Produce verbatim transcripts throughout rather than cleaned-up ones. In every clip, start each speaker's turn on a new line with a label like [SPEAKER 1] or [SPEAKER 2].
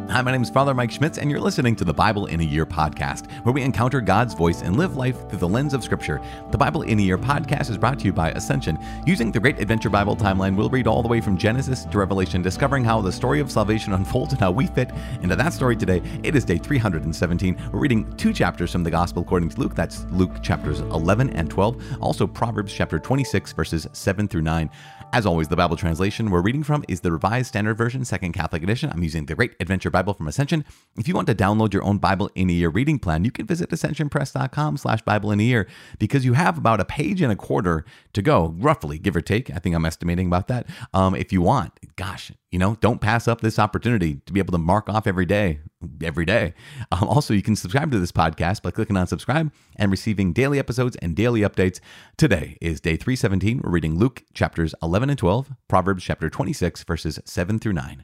[SPEAKER 1] Hi, my name is Father Mike Schmitz, and you're listening to the Bible in a Year podcast, where we encounter God's voice and live life through the lens of Scripture. The Bible in a Year podcast is brought to you by Ascension. Using the Great Adventure Bible timeline, we'll read all the way from Genesis to Revelation, discovering how the story of salvation unfolds and how we fit into that story today. It is day three hundred seventeen. We're reading two chapters from the Gospel according to Luke. That's Luke chapters eleven and twelve. Also Proverbs chapter twenty-six, verses seven through nine. As always, the Bible translation we're reading from is the Revised Standard Version, Second Catholic Edition. I'm using the Great Adventure Bible from Ascension. If you want to download your own Bible in a Year reading plan, you can visit ascensionpress.com slash Bible in a Year, because you have about a page and a quarter to go, roughly, give or take. I think I'm estimating about that. Um, if you want, gosh, you know, don't pass up this opportunity to be able to mark off every day, every day. Um, also, you can subscribe to this podcast by clicking on subscribe and receiving daily episodes and daily updates. Today is day three seventeen. We're reading Luke chapters eleven and twelve, Proverbs chapter twenty-six, verses seven through nine.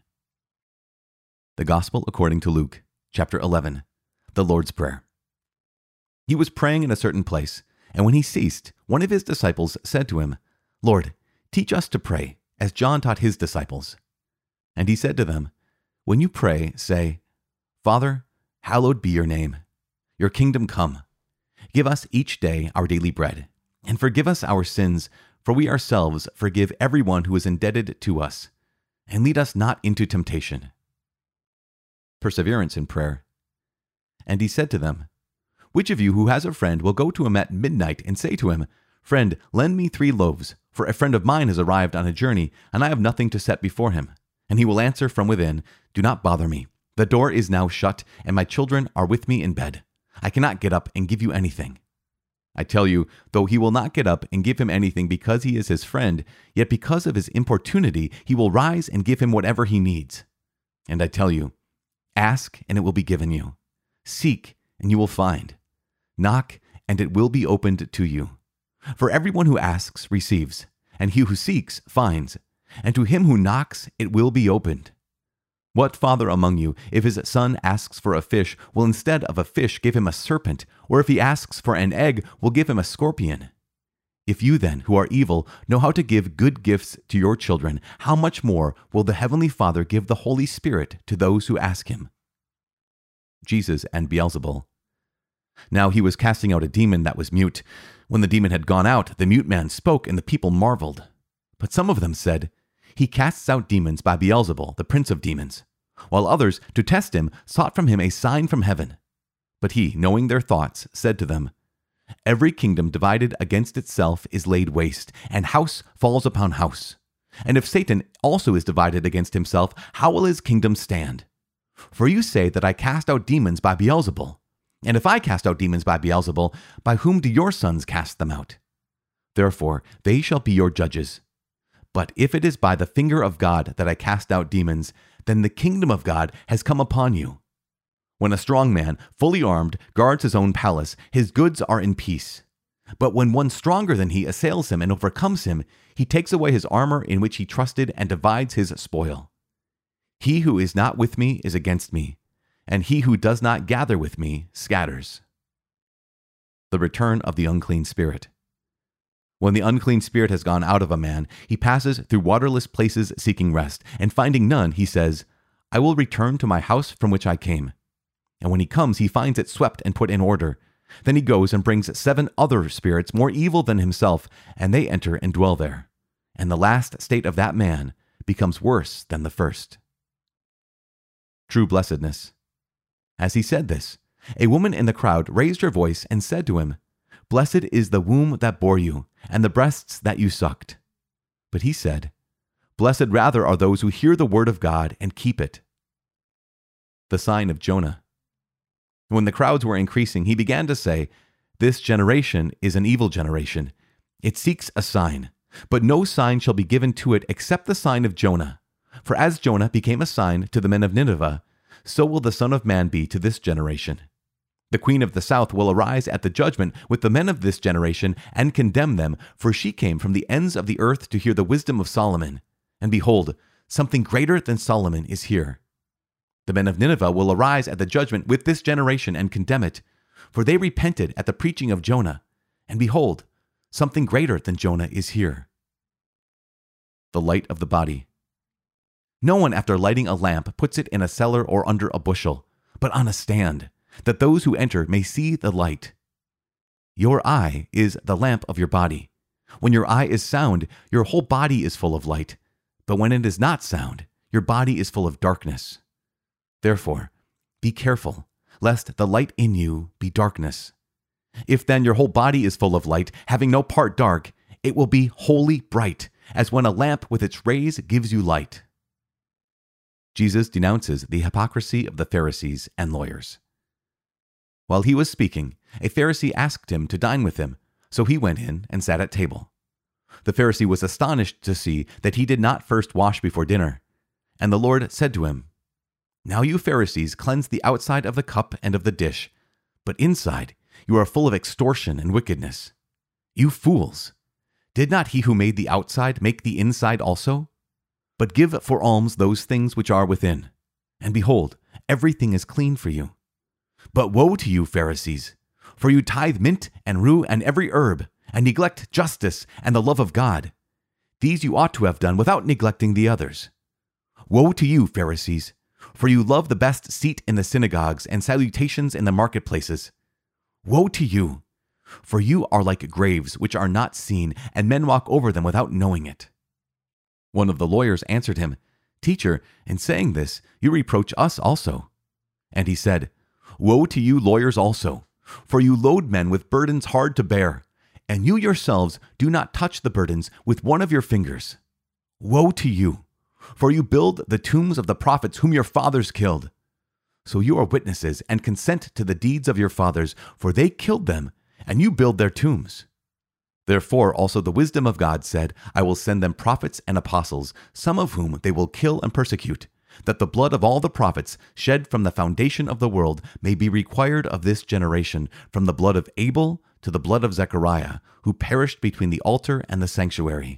[SPEAKER 1] The Gospel according to Luke, chapter eleven, the Lord's Prayer. He was praying in a certain place, and when he ceased, one of his disciples said to him, "Lord, teach us to pray, as John taught his disciples." And he said to them, "When you pray, say, 'Father, hallowed be your name. Your kingdom come. Give us each day our daily bread, and forgive us our sins, for we ourselves forgive everyone who is indebted to us. And lead us not into temptation.'" Perseverance in prayer. And he said to them, "Which of you who has a friend will go to him at midnight and say to him, 'Friend, lend me three loaves, for a friend of mine has arrived on a journey, and I have nothing to set before him?' And he will answer from within, 'Do not bother me. The door is now shut, and my children are with me in bed. I cannot get up and give you anything.' I tell you, though he will not get up and give him anything because he is his friend, yet because of his importunity he will rise and give him whatever he needs. And I tell you, ask, and it will be given you. Seek, and you will find. Knock, and it will be opened to you. For everyone who asks receives, and he who seeks finds, and to him who knocks it will be opened. What father among you, if his son asks for a fish, will instead of a fish give him a serpent, or if he asks for an egg, will give him a scorpion? If you then, who are evil, know how to give good gifts to your children, how much more will the Heavenly Father give the Holy Spirit to those who ask him?" Jesus and Beelzebul. Now he was casting out a demon that was mute. When the demon had gone out, the mute man spoke, and the people marveled. But some of them said, "He casts out demons by Beelzebul, the prince of demons." While others, to test him, sought from him a sign from heaven. But he, knowing their thoughts, said to them, "Every kingdom divided against itself is laid waste, and house falls upon house. And if Satan also is divided against himself, how will his kingdom stand? For you say that I cast out demons by Beelzebul. And if I cast out demons by Beelzebul, by whom do your sons cast them out? Therefore they shall be your judges. But if it is by the finger of God that I cast out demons, then the kingdom of God has come upon you. When a strong man, fully armed, guards his own palace, his goods are in peace. But when one stronger than he assails him and overcomes him, he takes away his armor in which he trusted and divides his spoil. He who is not with me is against me, and he who does not gather with me scatters." The return of the unclean spirit. When the unclean spirit has gone out of a man, he passes through waterless places seeking rest, and finding none, he says, "I will return to my house from which I came." And when he comes, he finds it swept and put in order. Then he goes and brings seven other spirits more evil than himself, and they enter and dwell there. And the last state of that man becomes worse than the first. True blessedness. As he said this, a woman in the crowd raised her voice and said to him, "Blessed is the womb that bore you, and the breasts that you sucked." But he said, "Blessed rather are those who hear the word of God and keep it." The sign of Jonah. When the crowds were increasing, he began to say, "This generation is an evil generation. It seeks a sign, but no sign shall be given to it except the sign of Jonah. For as Jonah became a sign to the men of Nineveh, so will the Son of Man be to this generation. The queen of the south will arise at the judgment with the men of this generation and condemn them, for she came from the ends of the earth to hear the wisdom of Solomon. And behold, something greater than Solomon is here. The men of Nineveh will arise at the judgment with this generation and condemn it, for they repented at the preaching of Jonah. And behold, something greater than Jonah is here." The light of the body. No one after lighting a lamp puts it in a cellar or under a bushel, but on a stand, that those who enter may see the light. Your eye is the lamp of your body. When your eye is sound, your whole body is full of light, but when it is not sound, your body is full of darkness. Therefore, be careful, lest the light in you be darkness. If then your whole body is full of light, having no part dark, it will be wholly bright, as when a lamp with its rays gives you light. Jesus denounces the hypocrisy of the Pharisees and lawyers. While he was speaking, a Pharisee asked him to dine with him, so he went in and sat at table. The Pharisee was astonished to see that he did not first wash before dinner. And the Lord said to him, "Now you Pharisees cleanse the outside of the cup and of the dish, but inside you are full of extortion and wickedness. You fools! Did not he who made the outside make the inside also? But give for alms those things which are within, and behold, everything is clean for you. But woe to you, Pharisees! For you tithe mint and rue and every herb, and neglect justice and the love of God. These you ought to have done without neglecting the others. Woe to you, Pharisees! For you love the best seat in the synagogues and salutations in the marketplaces. Woe to you! For you are like graves which are not seen, and men walk over them without knowing it." One of the lawyers answered him, "Teacher, in saying this, you reproach us also." And he said, "Woe to you lawyers also, for you load men with burdens hard to bear, and you yourselves do not touch the burdens with one of your fingers. Woe to you, for you build the tombs of the prophets whom your fathers killed. So you are witnesses and consent to the deeds of your fathers, for they killed them, and you build their tombs. Therefore also the wisdom of God said, I will send them prophets and apostles, some of whom they will kill and persecute, that the blood of all the prophets shed from the foundation of the world may be required of this generation, from the blood of Abel to the blood of Zechariah, who perished between the altar and the sanctuary.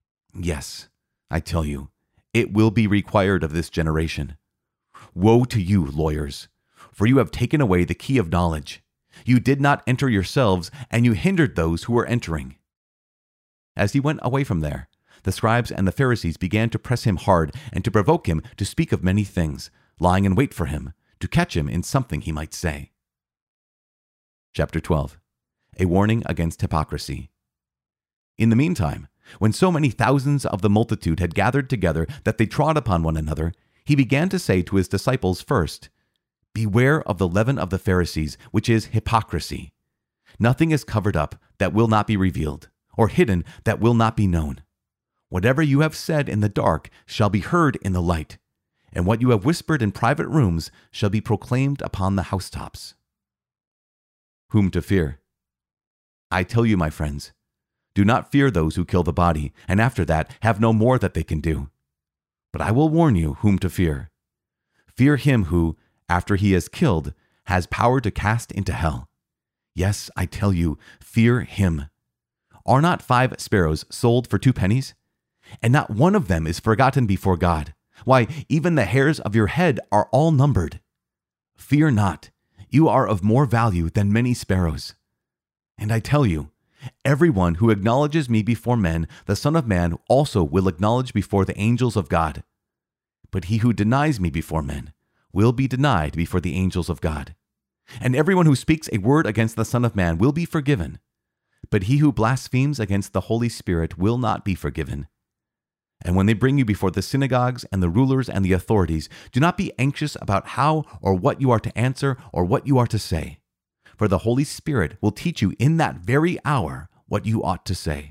[SPEAKER 1] Yes, I tell you, it will be required of this generation. Woe to you, lawyers, for you have taken away the key of knowledge. You did not enter yourselves, and you hindered those who were entering." As he went away from there, the scribes and the Pharisees began to press him hard and to provoke him to speak of many things, lying in wait for him, to catch him in something he might say. Chapter twelve. A warning against hypocrisy. In the meantime, when so many thousands of the multitude had gathered together that they trod upon one another, he began to say to his disciples first, "Beware of the leaven of the Pharisees, which is hypocrisy. Nothing is covered up that will not be revealed, or hidden that will not be known. Whatever you have said in the dark shall be heard in the light, and what you have whispered in private rooms shall be proclaimed upon the housetops." Whom to fear? I tell you, my friends, do not fear those who kill the body, and after that have no more that they can do. But I will warn you whom to fear. Fear him who, after he is killed, has power to cast into hell. Yes, I tell you, fear him. Are not five sparrows sold for two pennies? And not one of them is forgotten before God. Why, even the hairs of your head are all numbered. Fear not, you are of more value than many sparrows. And I tell you, everyone who acknowledges me before men, the Son of Man also will acknowledge before the angels of God. But he who denies me before men will be denied before the angels of God. And everyone who speaks a word against the Son of Man will be forgiven. But he who blasphemes against the Holy Spirit will not be forgiven. And when they bring you before the synagogues and the rulers and the authorities, do not be anxious about how or what you are to answer or what you are to say. For the Holy Spirit will teach you in that very hour what you ought to say.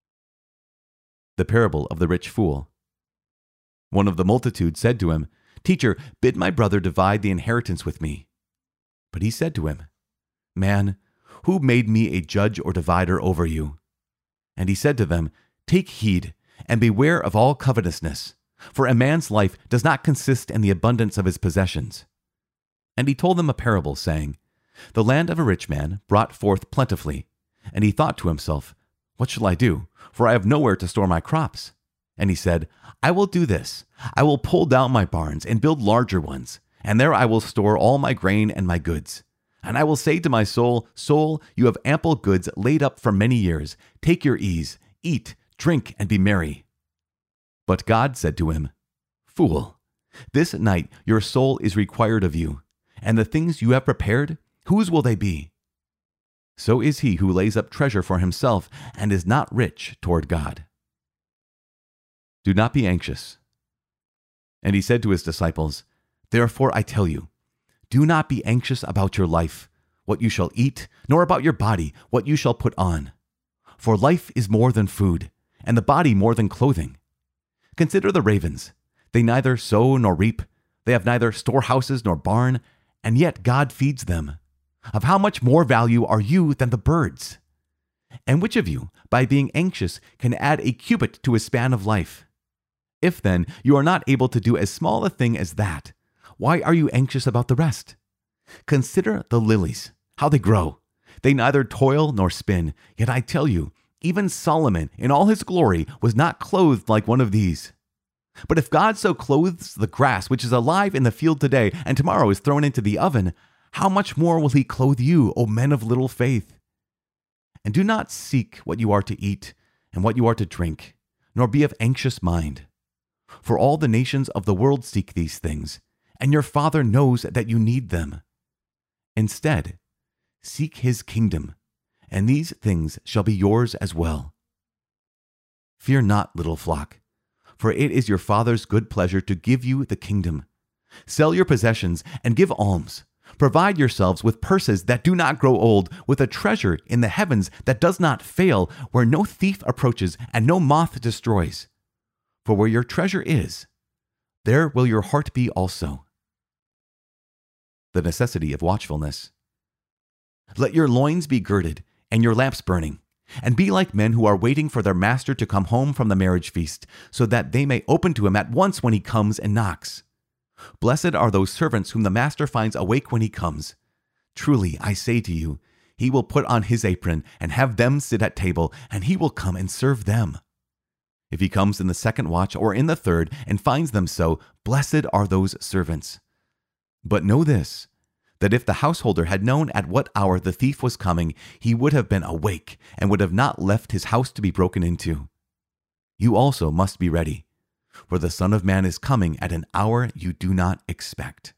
[SPEAKER 1] The parable of the rich fool. One of the multitude said to him, "Teacher, bid my brother divide the inheritance with me." But he said to him, "Man, who made me a judge or divider over you?" And he said to them, "Take heed, and beware of all covetousness, for a man's life does not consist in the abundance of his possessions." And he told them a parable, saying, The land of a rich man brought forth plentifully, and he thought to himself, What shall I do? For I have nowhere to store my crops. And he said, I will do this. I will pull down my barns and build larger ones, and there I will store all my grain and my goods. And I will say to my soul, Soul, you have ample goods laid up for many years. Take your ease, eat, drink, and be merry. But God said to him, Fool! This night your soul is required of you, and the things you have prepared, whose will they be? So is he who lays up treasure for himself and is not rich toward God. Do not be anxious. And he said to his disciples, Therefore I tell you, do not be anxious about your life, what you shall eat, nor about your body, what you shall put on. For life is more than food, and the body more than clothing. Consider the ravens. They neither sow nor reap. They have neither storehouses nor barn, and yet God feeds them. Of how much more value are you than the birds? And which of you, by being anxious, can add a cubit to his span of life? If then you are not able to do as small a thing as that, why are you anxious about the rest? Consider the lilies, how they grow. They neither toil nor spin, yet I tell you, even Solomon in all his glory was not clothed like one of these. But if God so clothes the grass which is alive in the field today and tomorrow is thrown into the oven, how much more will he clothe you, O men of little faith? And do not seek what you are to eat and what you are to drink, nor be of anxious mind. For all the nations of the world seek these things, and your Father knows that you need them. Instead, seek his kingdom, and these things shall be yours as well. Fear not, little flock, for it is your Father's good pleasure to give you the kingdom. Sell your possessions and give alms. Provide yourselves with purses that do not grow old, with a treasure in the heavens that does not fail, where no thief approaches and no moth destroys. For where your treasure is, there will your heart be also. The necessity of watchfulness. Let your loins be girded and your lamps burning, and be like men who are waiting for their master to come home from the marriage feast, so that they may open to him at once when he comes and knocks. Blessed are those servants whom the master finds awake when he comes. Truly, I say to you, he will put on his apron and have them sit at table, and he will come and serve them. If he comes in the second watch or in the third and finds them so, blessed are those servants. But know this, that if the householder had known at what hour the thief was coming, he would have been awake and would have not left his house to be broken into. You also must be ready, for the Son of Man is coming at an hour you do not expect.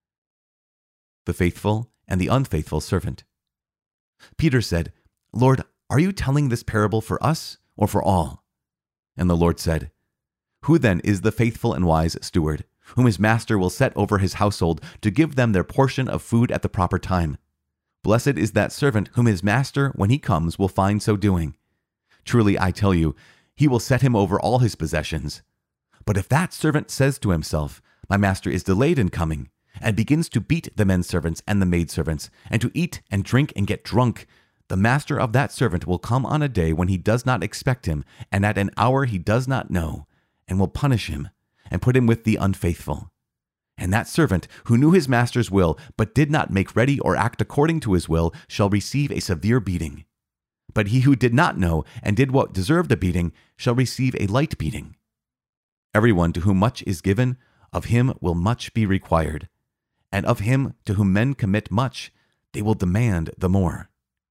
[SPEAKER 1] The faithful and the unfaithful servant. Peter said, Lord, are you telling this parable for us or for all? And the Lord said, Who then is the faithful and wise steward, whom his master will set over his household to give them their portion of food at the proper time? Blessed is that servant whom his master, when he comes, will find so doing. Truly, I tell you, he will set him over all his possessions. But if that servant says to himself, My master is delayed in coming, and begins to beat the men servants and the maidservants, and to eat and drink and get drunk, the master of that servant will come on a day when he does not expect him, and at an hour he does not know, and will punish him, and put him with the unfaithful. And that servant who knew his master's will, but did not make ready or act according to his will, shall receive a severe beating. But he who did not know, and did what deserved a beating, shall receive a light beating. Everyone to whom much is given, of him will much be required, and of him to whom men commit much, they will demand the more.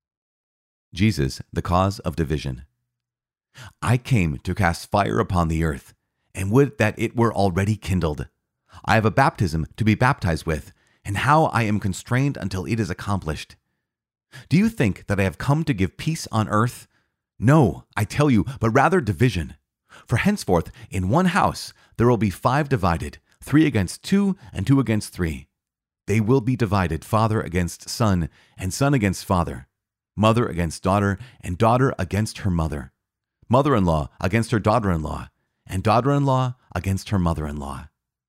[SPEAKER 1] Jesus, the cause of division. I came to cast fire upon the earth, and would that it were already kindled. I have a baptism to be baptized with, and how I am constrained until it is accomplished. Do you think that I have come to give peace on earth? No, I tell you, but rather division. For henceforth in one house there will be five divided, three against two, and two against three. They will be divided, father against son, and son against father, mother against daughter, and daughter against her mother, mother-in-law against her daughter-in-law, and daughter-in-law against her mother-in-law.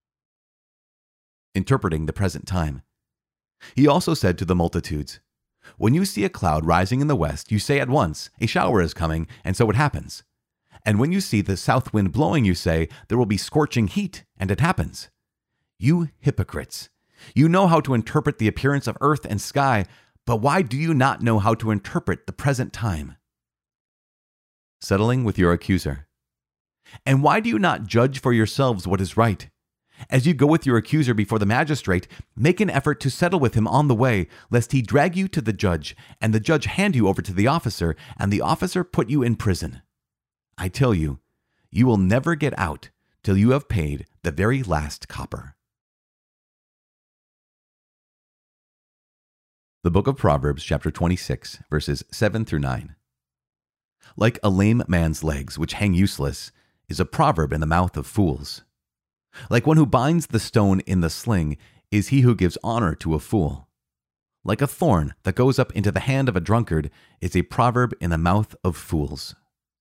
[SPEAKER 1] Interpreting the present time. He also said to the multitudes, When you see a cloud rising in the west, you say at once, A shower is coming, and so it happens. And when you see the south wind blowing, you say, There will be scorching heat, and it happens. You hypocrites! You know how to interpret the appearance of earth and sky, but why do you not know how to interpret the present time? Settling with your accuser. And why do you not judge for yourselves what is right? As you go with your accuser before the magistrate, make an effort to settle with him on the way, lest he drag you to the judge, and the judge hand you over to the officer, and the officer put you in prison. I tell you, you will never get out till you have paid the very last copper. The book of Proverbs, chapter twenty-six, verses seven through nine. Like a lame man's legs, which hang useless, is a proverb in the mouth of fools. Like one who binds the stone in the sling is he who gives honor to a fool. Like a thorn that goes up into the hand of a drunkard is a proverb in the mouth of fools.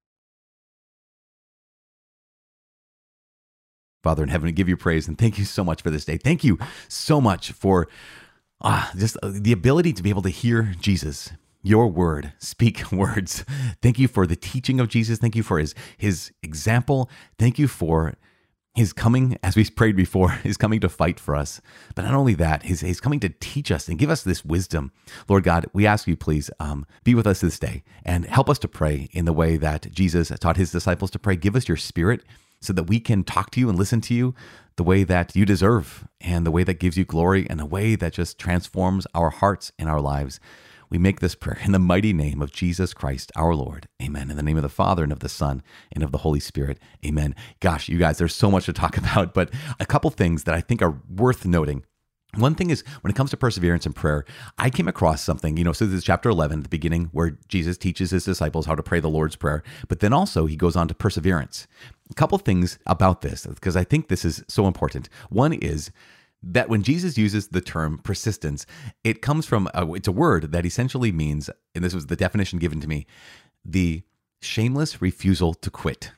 [SPEAKER 1] Father in heaven, we give you praise and thank you so much for this day. Thank you so much for ah, just the ability to be able to hear Jesus, your word, speak words. Thank you for the teaching of Jesus. Thank you for his, his example. Thank you for his coming, as we prayed before, his coming to fight for us. But not only that, his, he's coming to teach us and give us this wisdom. Lord God, we ask you, please um, be with us this day and help us to pray in the way that Jesus taught his disciples to pray. Give us your spirit so that we can talk to you and listen to you the way that you deserve and the way that gives you glory and a way that just transforms our hearts and our lives. We make this prayer in the mighty name of Jesus Christ, our Lord. Amen. In the name of the Father and of the Son and of the Holy Spirit. Amen. Gosh, you guys, there's so much to talk about, but a couple things that I think are worth noting. One thing is, when it comes to perseverance and prayer, I came across something, you know, so this is chapter eleven, at the beginning, where Jesus teaches his disciples how to pray the Lord's Prayer, but then also he goes on to perseverance. A couple things about this, because I think this is so important. One is that when Jesus uses the term persistence, it comes from, a, it's a word that essentially means, and this was the definition given to me, the shameless refusal to quit.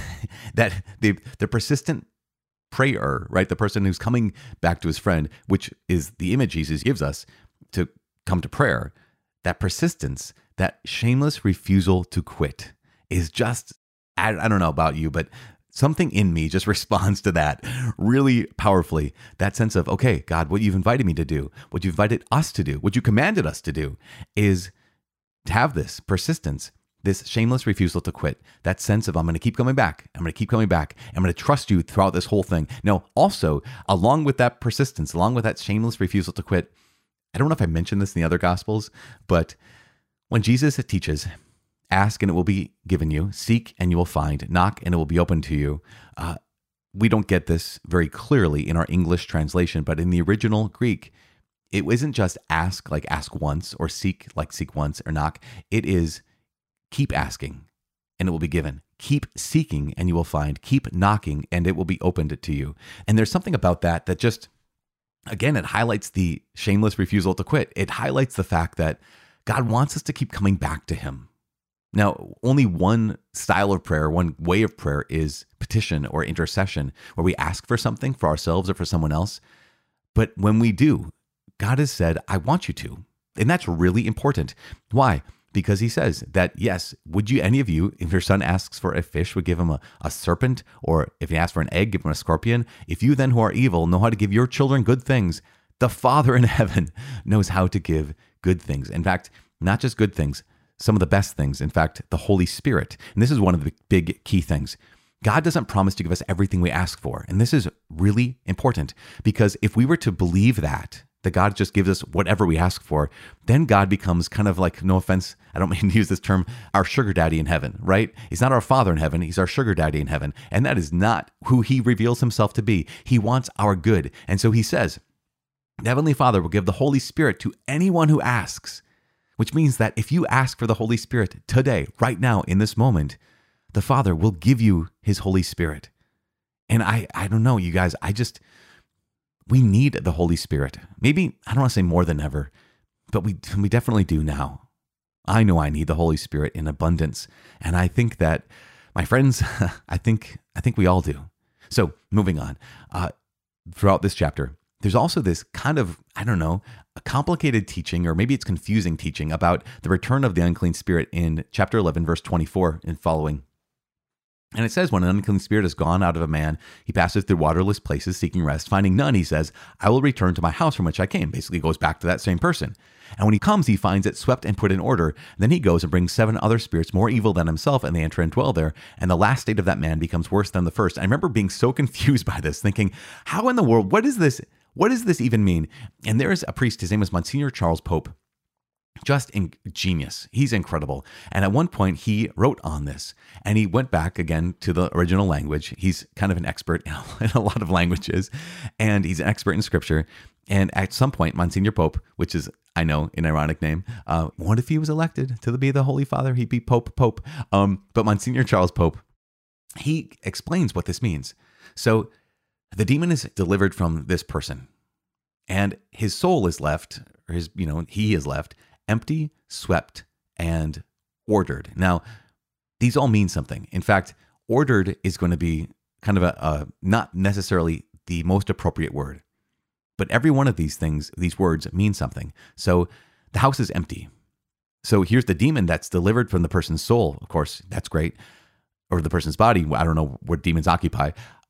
[SPEAKER 1] That the the persistent prayer, right? The person who's coming back to his friend, which is the image Jesus gives us to come to prayer, that persistence, that shameless refusal to quit is just, I, I don't know about you, but something in me just responds to that really powerfully. That sense of, okay, God, what you've invited me to do, what you've invited us to do, what you commanded us to do is to have this persistence, this shameless refusal to quit, that sense of I'm going to keep coming back. I'm going to keep coming back. I'm going to trust you throughout this whole thing. Now, also, along with that persistence, along with that shameless refusal to quit, I don't know if I mentioned this in the other Gospels, but when Jesus teaches, ask and it will be given you, seek and you will find, knock and it will be open to you. Uh, we don't get this very clearly in our English translation, but in the original Greek, it isn't just ask like ask once or seek like seek once or knock. It is keep asking and it will be given. Keep seeking and you will find. Keep knocking and it will be opened to you. And there's something about that that just, again, it highlights the shameless refusal to quit. It highlights the fact that God wants us to keep coming back to him. Now, only one style of prayer, one way of prayer is petition or intercession, where we ask for something for ourselves or for someone else. But when we do, God has said, I want you to. And that's really important. Why? Because he says that, yes, would you, any of you, if your son asks for a fish, would give him a, a serpent, or if he asks for an egg, give him a scorpion? If you then who are evil know how to give your children good things, the Father in heaven knows how to give good things. In fact, not just good things, some of the best things. In fact, the Holy Spirit. And this is one of the big key things. God doesn't promise to give us everything we ask for. And this is really important, because if we were to believe that, that God just gives us whatever we ask for, then God becomes kind of like, no offense, I don't mean to use this term, our sugar daddy in heaven, right? He's not our father in heaven, he's our sugar daddy in heaven. And that is not who he reveals himself to be. He wants our good. And so he says, the Heavenly Father will give the Holy Spirit to anyone who asks, which means that if you ask for the Holy Spirit today, right now, in this moment, the Father will give you his Holy Spirit. And I, I don't know, you guys, I just... we need the Holy Spirit. Maybe, I don't want to say more than ever, but we we definitely do now. I know I need the Holy Spirit in abundance. And I think that, my friends, I think I think we all do. So moving on, uh, throughout this chapter, there's also this kind of, I don't know, a complicated teaching, or maybe it's confusing teaching about the return of the unclean spirit in chapter eleven, verse twenty-four and following. And it says, when an unclean spirit has gone out of a man, he passes through waterless places seeking rest. Finding none, he says, I will return to my house from which I came. Basically goes back to that same person. And when he comes, he finds it swept and put in order. Then he goes and brings seven other spirits more evil than himself, and they enter and dwell there. And the last state of that man becomes worse than the first. I remember being so confused by this, thinking, how in the world, what is this? What does this even mean? And there is a priest, his name is Monsignor Charles Pope. Just in, genius. He's incredible. And at one point, he wrote on this and he went back again to the original language. He's kind of an expert in a, in a lot of languages, and he's an expert in scripture. And at some point, Monsignor Pope, which is, I know, an ironic name, uh, what if he was elected to be the Holy Father? He'd be Pope Pope. Um, but Monsignor Charles Pope, he explains what this means. So the demon is delivered from this person, and his soul is left, or his, you know, he is left empty, swept, and ordered. Now, these all mean something. In fact, ordered is going to be kind of a, a not necessarily the most appropriate word, but every one of these things, these words mean something. So the house is empty. So here's the demon that's delivered from the person's soul. Of course, that's great. Or the person's body. I don't know what demons occupy,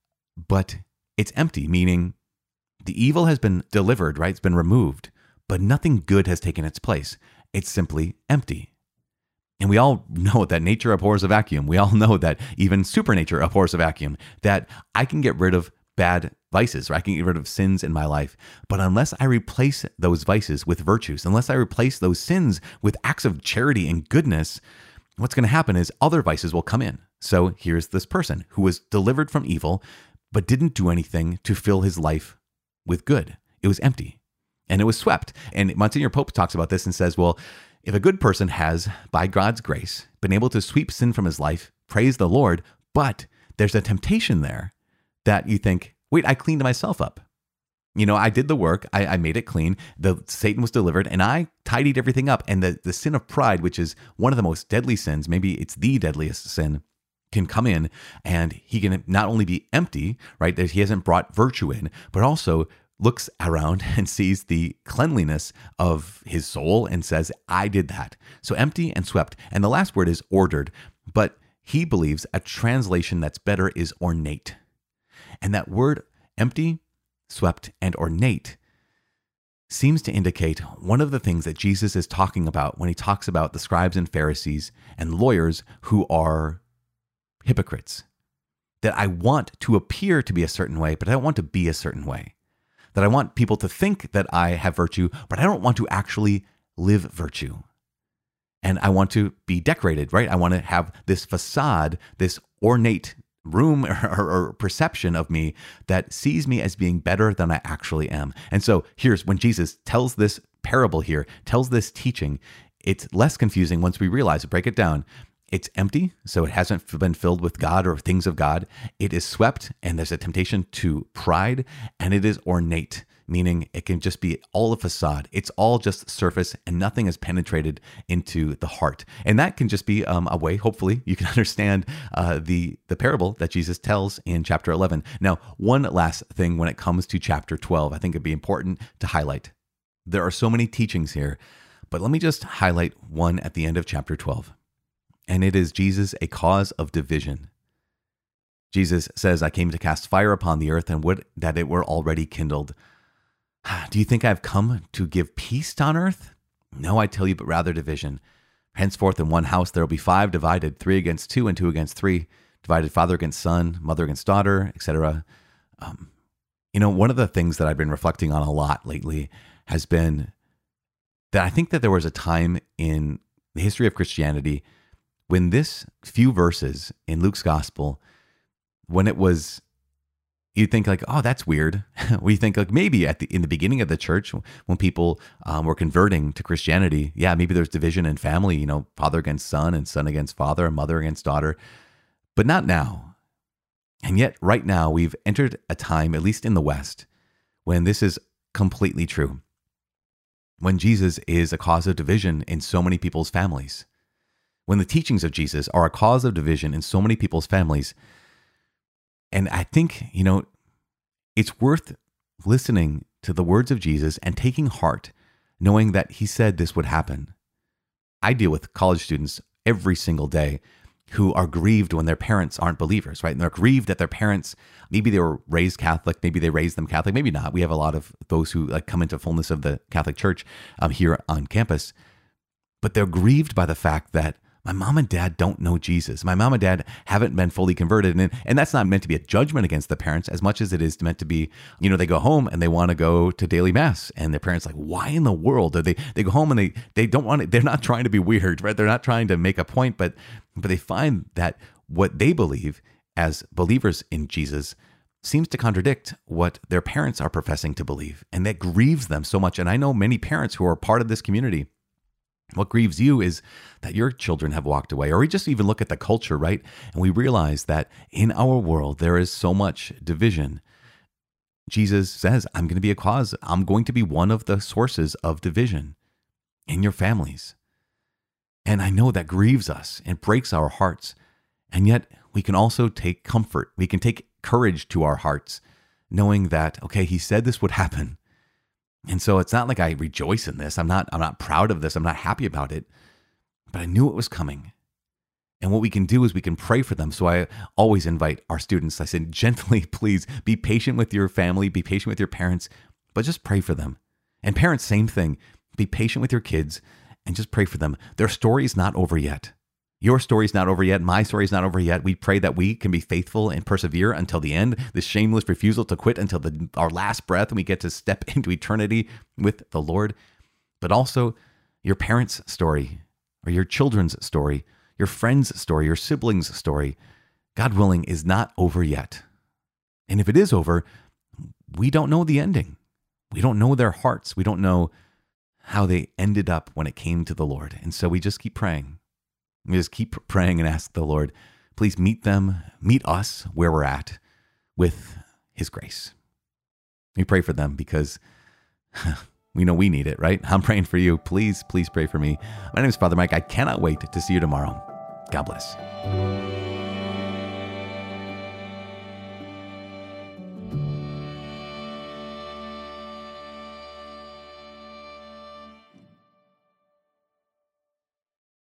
[SPEAKER 1] but it's empty, meaning the evil has been delivered, right? It's been removed, but nothing good has taken its place. It's simply empty. And we all know that nature abhors a vacuum. We all know that even supernature abhors a vacuum, that I can get rid of bad vices, or I can get rid of sins in my life. But unless I replace those vices with virtues, unless I replace those sins with acts of charity and goodness, what's going to happen is other vices will come in. So here's this person who was delivered from evil, but didn't do anything to fill his life with good. It was empty. And it was swept. And Monsignor Pope talks about this and says, well, if a good person has, by God's grace, been able to sweep sin from his life, praise the Lord, but there's a temptation there that you think, wait, I cleaned myself up. You know, I did the work. I, I made it clean. The Satan was delivered, and I tidied everything up. And the, the sin of pride, which is one of the most deadly sins, maybe it's the deadliest sin, can come in, and he can not only be empty, right, that he hasn't brought virtue in, but also looks around and sees the cleanliness of his soul and says, I did that. So empty and swept. And the last word is ordered, but he believes a translation that's better is ornate. And that word empty, swept, and ornate seems to indicate one of the things that Jesus is talking about when he talks about the scribes and Pharisees and lawyers who are hypocrites. That I want to appear to be a certain way, but I don't want to be a certain way. That I want people to think that I have virtue, but I don't want to actually live virtue. And I want to be decorated, right? I want to have this facade, this ornate room or, or, or perception of me that sees me as being better than I actually am. And so here's when Jesus tells this parable here, tells this teaching, it's less confusing once we realize it, break it down. It's empty, so it hasn't been filled with God or things of God. It is swept, and there's a temptation to pride, and it is ornate, meaning it can just be all a facade. It's all just surface, and nothing has penetrated into the heart. And that can just be um, a way, hopefully, you can understand uh, the, the parable that Jesus tells in chapter eleven. Now, one last thing when it comes to chapter twelve, I think it'd be important to highlight. There are so many teachings here, but let me just highlight one at the end of chapter twelve. And it is Jesus, a cause of division. Jesus says, I came to cast fire upon the earth and would that it were already kindled. Do you think I've come to give peace on earth? No, I tell you, but rather division. Henceforth in one house there will be five divided, three against two and two against three, divided father against son, mother against daughter, et cetera. Um, you know, one of the things that I've been reflecting on a lot lately has been that I think that there was a time in the history of Christianity when this few verses in Luke's gospel, when it was, you'd think like, oh, that's weird. We think like maybe at the in the beginning of the church, when people um, were converting to Christianity, yeah, maybe there's division in family, you know, father against son and son against father and mother against daughter, but not now. And yet right now we've entered a time, at least in the West, when this is completely true. When Jesus is a cause of division in so many people's families. When the teachings of Jesus are a cause of division in so many people's families. And I think, you know, it's worth listening to the words of Jesus and taking heart, knowing that he said this would happen. I deal with college students every single day who are grieved when their parents aren't believers, right? And they're grieved that their parents, maybe they were raised Catholic, maybe they raised them Catholic, maybe not. We have a lot of those who like come into fullness of the Catholic Church um, here on campus. But they're grieved by the fact that my mom and dad don't know Jesus. My mom and dad haven't been fully converted. And, and that's not meant to be a judgment against the parents as much as it is meant to be, you know, they go home and they want to go to daily mass and their parents like, why in the world? Or they, they go home and they, they don't want to, they're not trying to be weird, right? They're not trying to make a point, but, but they find that what they believe as believers in Jesus seems to contradict what their parents are professing to believe. And that grieves them so much. And I know many parents who are part of this community. What grieves you is that your children have walked away, or we just even look at the culture, right? And we realize that in our world, there is so much division. Jesus says, I'm going to be a cause. I'm going to be one of the sources of division in your families. And I know that grieves us and breaks our hearts. And yet we can also take comfort. We can take courage to our hearts, knowing that, okay, he said this would happen. And so it's not like I rejoice in this. I'm not, I'm not proud of this. I'm not happy about it, but I knew it was coming. And what we can do is we can pray for them. So I always invite our students, I said, gently, please be patient with your family, be patient with your parents, but just pray for them. And parents, same thing. Be patient with your kids and just pray for them. Their story is not over yet. Your story's not over yet. My story's not over yet. We pray that we can be faithful and persevere until the end. This shameless refusal to quit until the, our last breath, and we get to step into eternity with the Lord. But also your parents' story, or your children's story, your friends' story, your siblings' story, God willing, is not over yet. And if it is over, we don't know the ending. We don't know their hearts. We don't know how they ended up when it came to the Lord. And so we just keep praying. We just keep praying and ask the Lord, please meet them, meet us where we're at with his grace. We pray for them because we know we need it, right? I'm praying for you. Please, please pray for me. My name is Father Mike. I cannot wait to see you tomorrow. God bless.